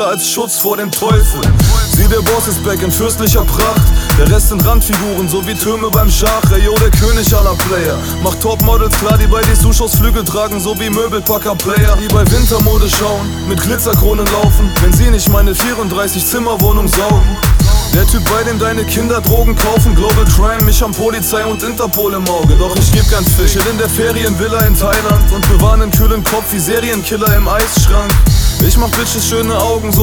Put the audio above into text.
als Schutz vor dem Teufel. Sieh, der Boss ist back in fürstlicher Pracht. Der Rest sind Randfiguren, so wie Türme beim Schach. Ey, yo, der König aller Player macht Topmodels klar, die bei die Sushos Flügel tragen, so wie Möbelpacker-Player, die bei Wintermode schauen, mit Glitzerkronen laufen, wenn sie nicht meine 34-Zimmer-Wohnung saugen. Der Typ, bei dem deine Kinder Drogen kaufen, Global Crime, mich haben Polizei und Interpol im Auge. Doch ich geb kein Fisch, chill in der Ferienvilla in Thailand und bewahre einen kühlen Kopf wie Serienkiller im Eisschrank. Ich mach Bitches schöne Augen, so